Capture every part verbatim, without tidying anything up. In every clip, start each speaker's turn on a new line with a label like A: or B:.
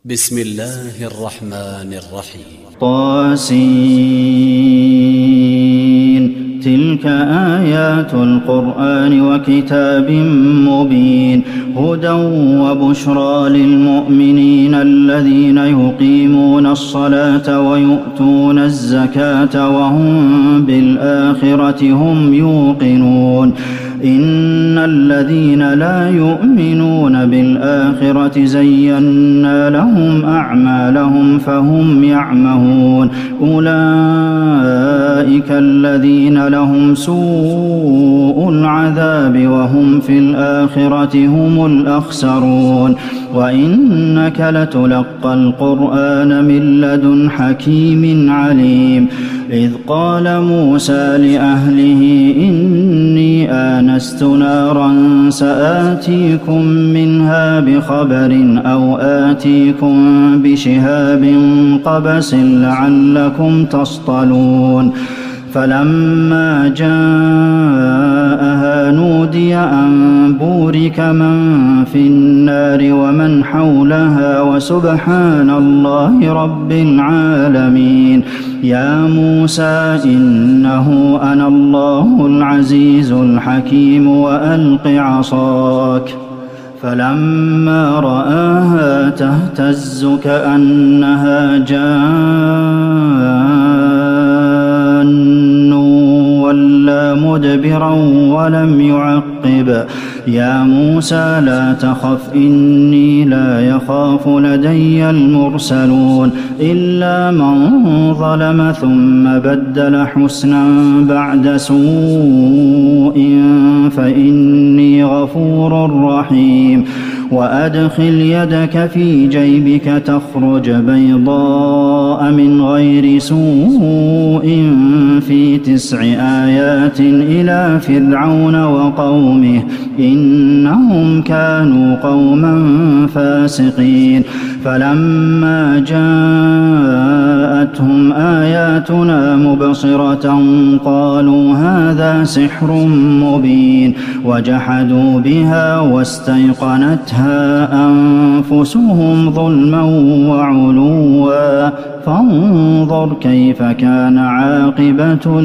A: بسم الله الرحمن الرحيم.
B: طاسين. تلك آيات القرآن وكتاب مبين هدى وبشرى للمؤمنين الذين يقيمون الصلاة ويؤتون الزكاة وهم بالآخرة هم يوقنون. إن الذين لا يؤمنون بالآخرة زينا لهم أعمالهم فهم يعمهون. أولئك الذين لهم سوء العذاب وهم في الآخرة هم الأخسرون. وإنك لتلقى القرآن من لدن حكيم عليم. إذ قال موسى لأهله إني آنست نارا سآتيكم منها بخبر أو آتيكم بشهاب قبس لعلكم تصطلون. فلما جاءها نودي أن بورك من في النار ومن حولها وسبحان الله رب العالمين. يا موسى إنه أنا الله العزيز الحكيم وألق عصاك. فلما رآها تهتز كأنها جان ولا مدبرا ولم يعقب. يا موسى لا تخف إني لا يخاف لدي المرسلون. إلا من ظلم ثم بدل حسنا بعد سوء فإني غفور رحيم. وأدخل يدك في جيبك تخرج بيضاء من غير سوء في تسع آيات إلى فرعون وقومه إنهم كانوا قوما فاسقين. فلما جاءتهم آياتنا مبصرة قالوا هذا سحر مبين. وجحدوا بها واستيقنتها أنفسهم ظلما وعلوا فانظر كيف كان عاقبة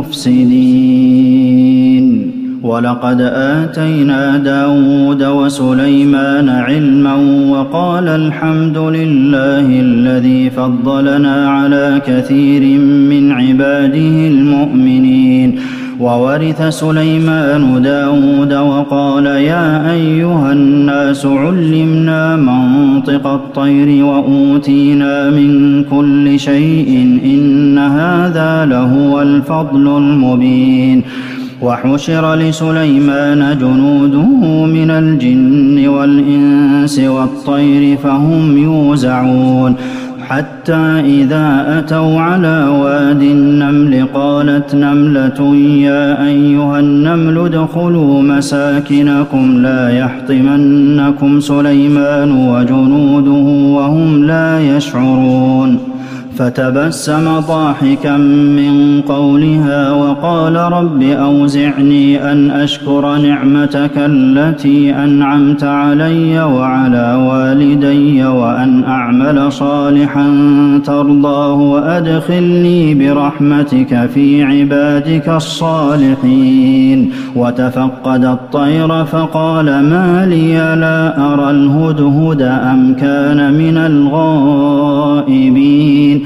B: المفسدين. ولقد آتينا داود وسليمان علما وقال الحمد لله الذي فضلنا على كثير من عباده المؤمنين. وورث سليمان داود وقال يا أيها الناس علمنا منطق الطير وأوتينا من كل شيء إن هذا لهو الفضل المبين. وحشر لسليمان جنوده من الجن والإنس والطير فهم يوزعون. حتى إذا أتوا على واد النمل قالت نملة يا أيها النمل ادخلوا مساكنكم لا يحطمنكم سليمان وجنوده وهم لا يشعرون. فتبسم ضاحكا من قولها وقال رب أوزعني أن أشكر نعمتك التي أنعمت علي وعلى والدي وأن أعمل صالحا ترضاه وأدخلني برحمتك في عبادك الصالحين. وتفقد الطير فقال ما لي لا أرى الهدهد أم كان من الغائبين.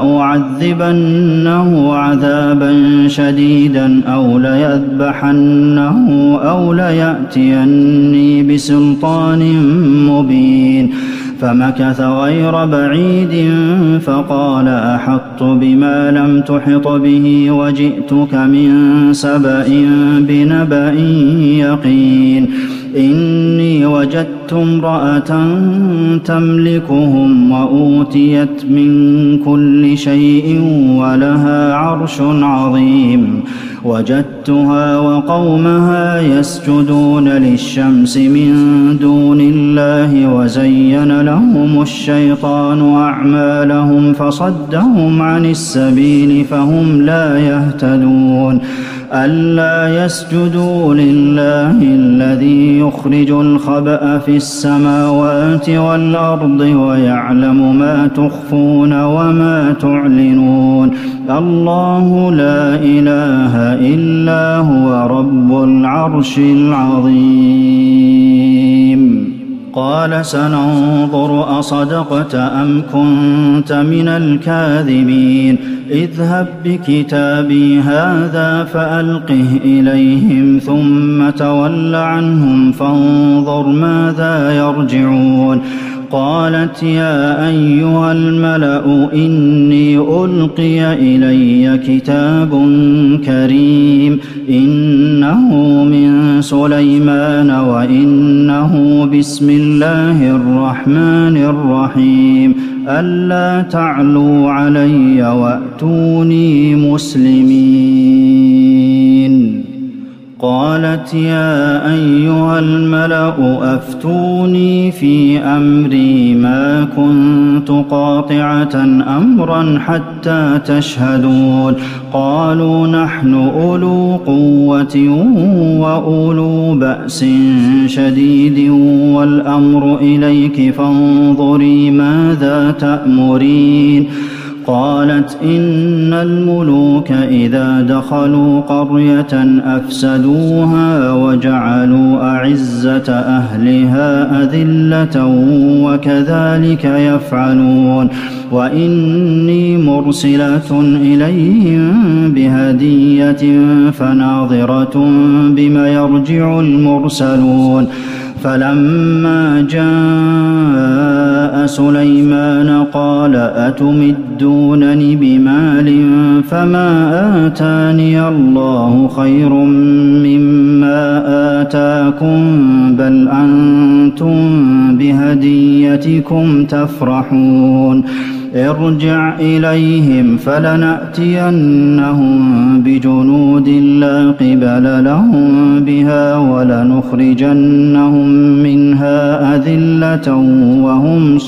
B: لأعذبنه عذابا شديدا أو ليذبحنه أو ليأتيني بسلطان مبين. فمكث غير بعيد فقال أحطت بما لم تحط به وجئتك من سبأ بنبأ يقين. إني وجدت امرأة تملكهم وأوتيت من كل شيء ولها عرش عظيم. وجدتها وقومها يسجدون للشمس من دون الله وزين لهم الشيطان أعمالهم فصدهم عن السبيل فهم لا يهتدون. ألا يسجدوا لله الذي يخرج الخبأ في السماوات والأرض ويعلم ما تخفون وما تعلنون الله لا إله إلا هو رب العرش العظيم قال سننظر أصدقت أم كنت من الكاذبين اذهب بكتابي هذا فألقه إليهم ثم تول عنهم فانظر ماذا يرجعون قالت يا أيها الملأ إني ألقي إلي كتاب كريم إنه من سليمان وإنه بسم الله الرحمن الرحيم ألا تعلوا علي وأتوني مسلمين قالت يا أيها الملأ أفتوني في أمري ما كنت قاطعة أمرا حتى تشهدون قالوا نحن أولو قوة وأولو بأس شديد والأمر إليك فانظري ماذا تأمرين قالت إن الملوك إذا دخلوا قرية أفسدوها وجعلوا أعزة أهلها أذلة وكذلك يفعلون وإني مرسلة إليهم بهدية فناظرة بما يرجع المرسلون فلما جاء سليمان قال أتمدونني بمال فما آتاني الله خير مما آتاكم بل أنتم بهديتكم تفرحون ارجع إليهم فلنأتينهم بجنود لا قبل لهم بها ولنخرجنهم منها أذلة وهم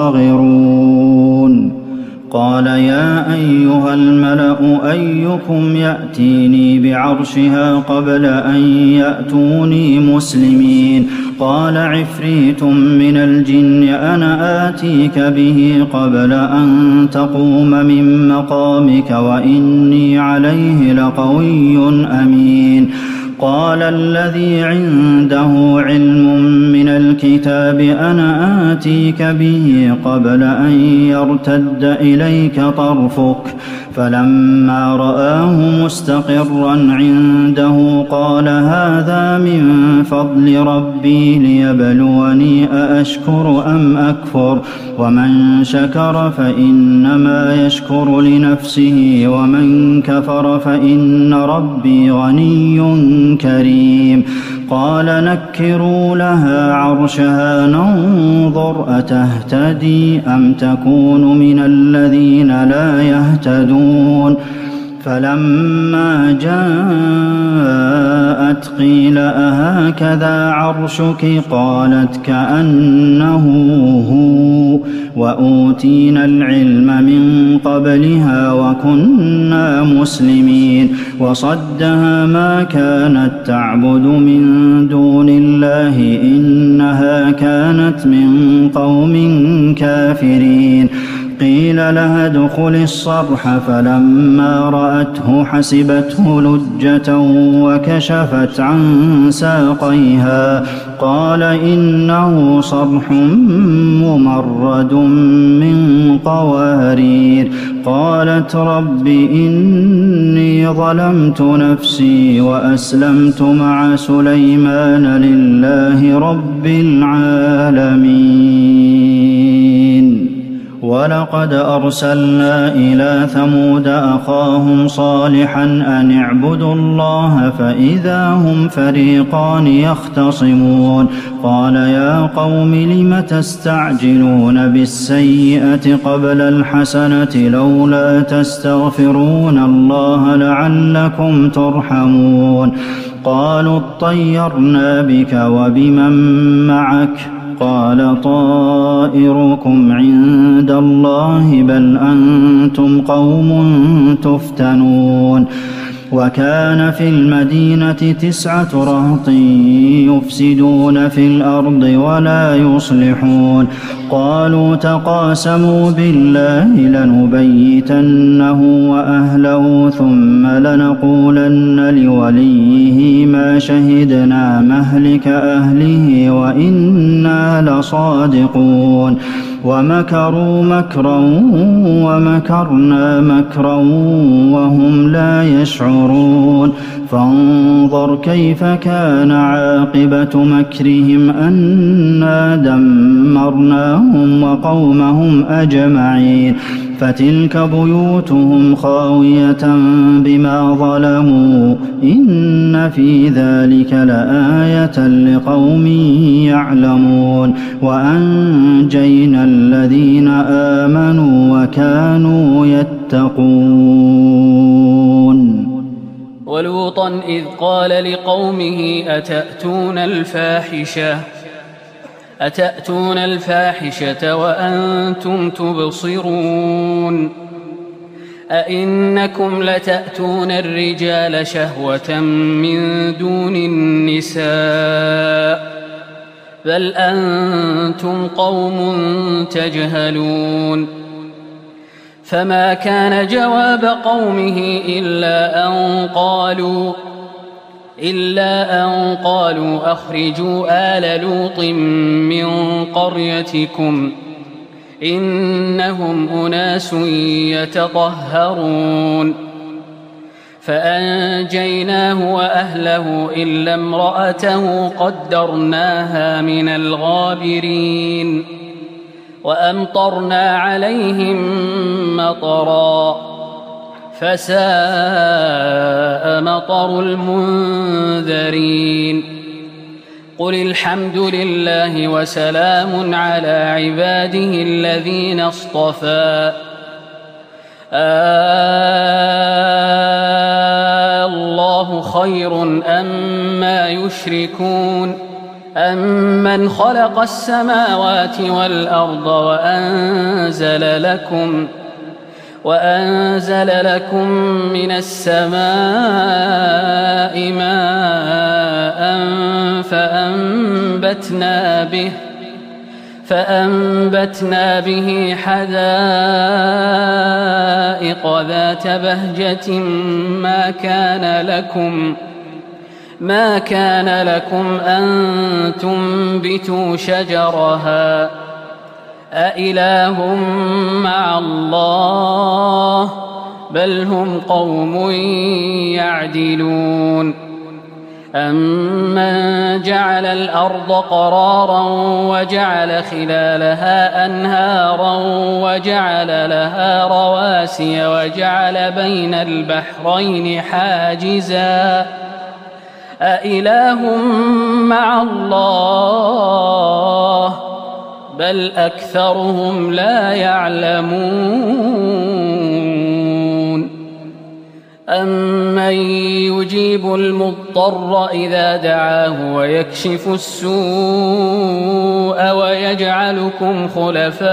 B: صاغرون قال يا أيها الملأ أيكم يأتيني بعرشها قبل أن يأتوني مسلمين قال عفريت من الجن أنا آتيك به قبل أن تقوم من مقامك وإني عليه لقوي أمين قال الذي عنده علم من الكتاب أنا آتيك به قبل أن يرتد إليك طرفك فلما رآه مستقرا عنده قال هذا من فضل ربي ليبلوني أأشكر أم أكفر ومن شكر فإنما يشكر لنفسه ومن كفر فإن ربي غني كريم قال نكروا لها عرشها ننظر أتهتدي أم تكون من الذين لا يهتدون فلما جاءت قيل أهكذا عرشك قالت كأنه هو وأوتينا العلم من قبلها وكنا مسلمين وصدها ما كانت تعبد من دون الله إنها كانت من قوم كافرين قيل لها ادخل الصرح فلما رأته حسبته لجة وكشفت عن ساقيها قال إنه صرح ممرد من قوارير قالت رب إني ظلمت نفسي وأسلمت مع سليمان لله رب العالمين ولقد أرسلنا إلى ثمود أخاهم صالحا أن اعبدوا الله فإذا هم فريقان يختصمون قال يا قوم لم تستعجلون بالسيئة قبل الحسنة لولا تستغفرون الله لعلكم ترحمون قالوا اطيرنا بك وبمن معك قال طائركم عند الله بل أنتم قوم تفتنون وكان في المدينة تسعة رهط يفسدون في الأرض ولا يصلحون قالوا تقاسموا بالله لنبيتنه وأهله ثم لنقولن لوليه ما شهدنا مهلك أهله وإنا لصادقون ومكروا مكرا ومكرنا مكرا وهم لا يشعرون فانظر كيف كان عاقبة مكرهم أنا دمرناهم وقومهم أجمعين فتلك بيوتهم خاوية بما ظلموا إن في ذلك لآية لقوم يعلمون وأنجينا الذين آمنوا وكانوا يتقون
C: ولوطا إذ قال لقومه أتأتون الفاحشة أتأتون الفاحشة وأنتم تبصرون أئنكم لتأتون الرجال شهوة من دون النساء بل أنتم قوم تجهلون فما كان جواب قومه إلا أن قالوا إلا أن قالوا أخرجوا آل لوط من قريتكم إنهم أناس يتطهرون فأنجيناه وأهله إلا امرأته قدرناها من الغابرين وأمطرنا عليهم مطرا فساء مطر المنذرين قل الحمد لله وسلام على عباده الذين اصطفى الله خير أما يشركون أمن خلق السماوات والأرض وأنزل لكم وأنزل لكم من السماء ماء فأنبتنا به فأنبتنا به حدائق ذات بهجة ما كان لكم ما كان لكم أن تنبتوا شجرها أإله مع الله بل هم قوم يعدلون أمن جعل الأرض قرارا وجعل خلالها أنهارا وجعل لها رواسي وجعل بين البحرين حاجزا أإله مع الله بل أكثرهم لا يعلمون أمن يجيب المضطر إذا دعاه ويكشف السوء ويجعلكم خلفاء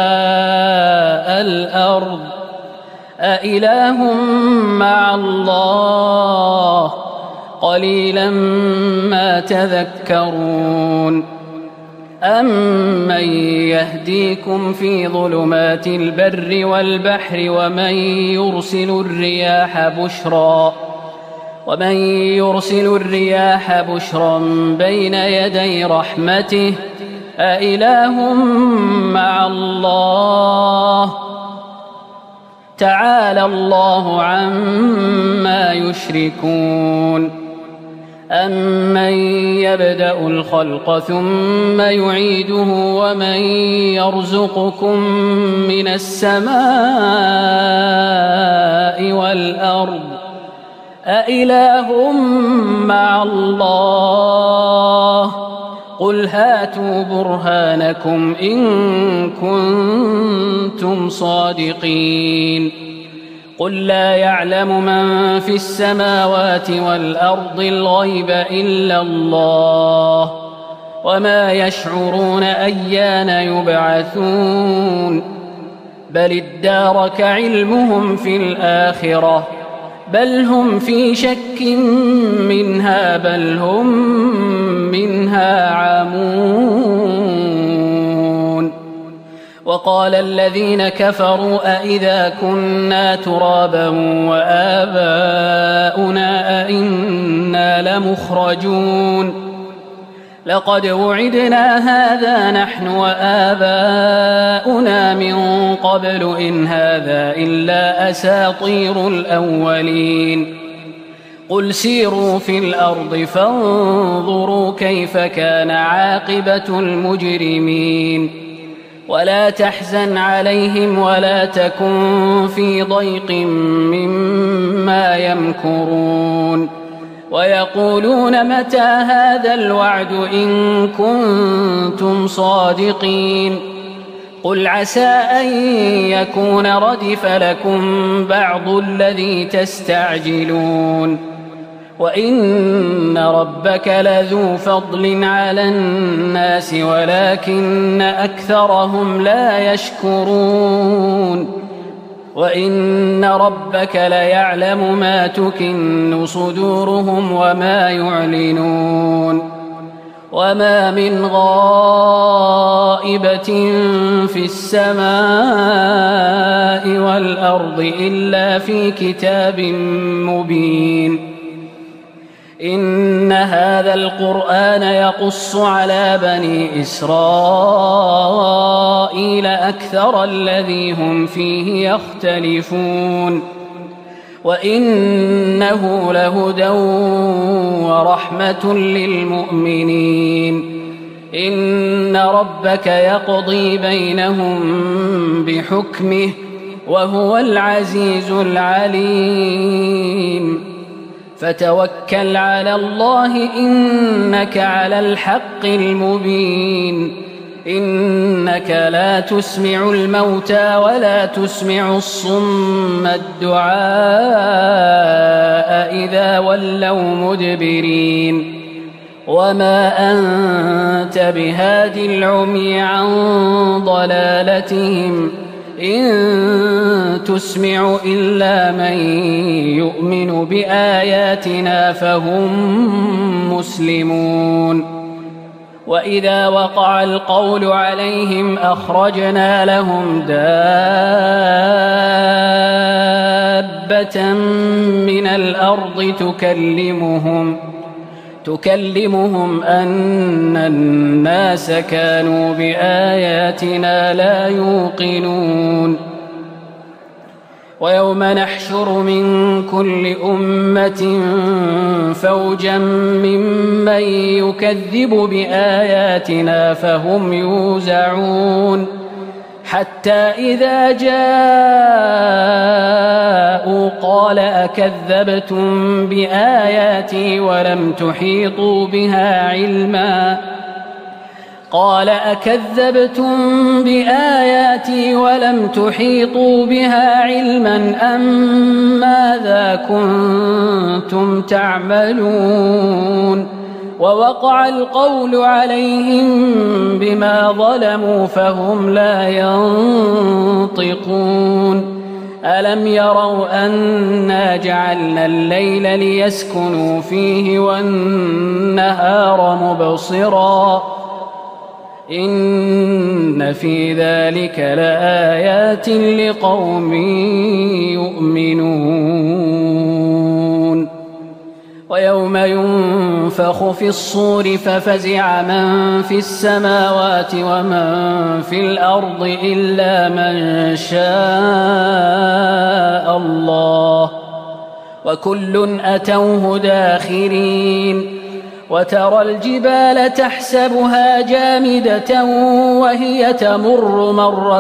C: الأرض أإله مع الله قليلا ما تذكرون أمن يهديكم في ظلمات البر والبحر ومن يرسل الرياح بشرا ومن يرسل الرياح بشرا بين يدي رحمته أإله مع الله تعالى الله عما يشركون أمن يبدأ الخلق ثم يعيده ومن يرزقكم من السماء والأرض أإله مع الله قل هاتوا برهانكم إن كنتم صادقين قل لا يعلم من في السماوات والأرض الغيب إلا الله وما يشعرون أيان يبعثون بل ادارك علمهم في الآخرة بل هم في شك منها بل هم منها عمون. وقال الذين كفروا أئذا كنا ترابا وآباؤنا أئنا لمخرجون لقد وعدنا هذا نحن وآباؤنا من قبل إن هذا إلا أساطير الأولين. قل سيروا في الأرض فانظروا كيف كان عاقبة المجرمين ولا تحزن عليهم ولا تكن في ضيق مما يمكرون ويقولون متى هذا الوعد إن كنتم صادقين. قل عسى أن يكون ردف لكم بعض الذي تستعجلون وإن ربك لذو فضل على الناس ولكن أكثرهم لا يشكرون. وإن ربك ليعلم ما تكن صدورهم وما يعلنون. وما من غائبة في السماء والأرض إلا في كتاب مبين. إن هذا القرآن يقص على بني إسرائيل أكثر الذي هم فيه يختلفون وإنه لهدى ورحمة للمؤمنين. إن ربك يقضي بينهم بحكمه وهو العزيز العليم. فتوكل على الله إنك على الحق المبين. إنك لا تسمع الموتى ولا تسمع الصم الدعاء إذا ولوا مدبرين. وما أنت بهادي العمي عن ضلالتهم إن تسمع إلا من يؤمن بآياتنا فهم مسلمون. وإذا وقع القول عليهم أخرجنا لهم دابة من الأرض تكلمهم تكلمهم أن الناس كانوا بآياتنا لا يوقنون. ويوم نحشر من كل أمة فوجا ممن يكذب بآياتنا فهم يوزعون حتى إذا جاءوا قال أكذبتم بآياتي ولم تحيطوا بها علما قال أكذبتم بآياتي ولم تحيطوا بها علما أم ماذا كنتم تعملون. ووقع القول عليهم بما ظلموا فهم لا ينطقون. ألم يروا أنا جعلنا الليل ليسكنوا فيه والنهار مبصرا إن في ذلك لآيات لقوم يؤمنون. ويوم ينفخ في الصور ففزع من في السماوات ومن في الأرض إلا من شاء الله وكل أتوه داخرين. وترى الجبال تحسبها جامدة وهي تمر مر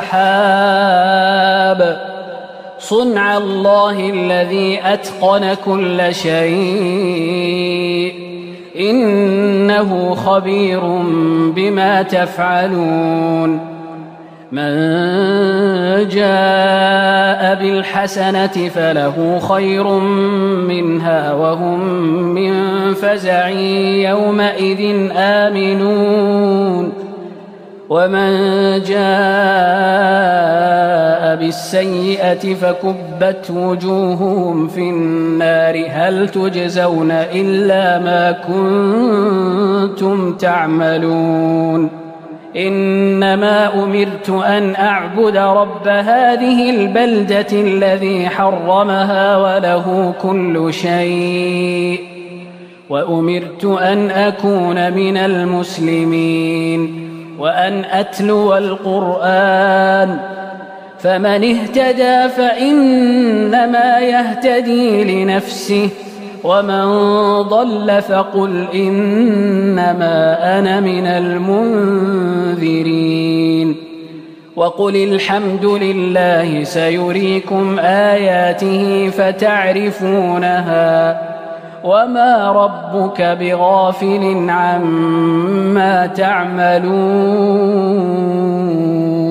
C: السحاب صنع الله الذي أتقن كل شيء إنه خبير بما تفعلون. من جاء بالحسنة فله خير منها وهم من فزع يومئذ آمنون. ومن جاء بالسيئة فكبت وجوههم في النار هل تجزون إلا ما كنتم تعملون إنما أمرت أن أعبد رب هذه البلدة الذي حرمها وله كل شيء وأمرت أن أكون من المسلمين وأن أتلو القرآن فمن اهتدى فإنما يهتدي لنفسه ومن ضل فقل إنما أنا من المنذرين وقل الحمد لله سيريكم آياته فتعرفونها وما ربك بغافل عما تعملون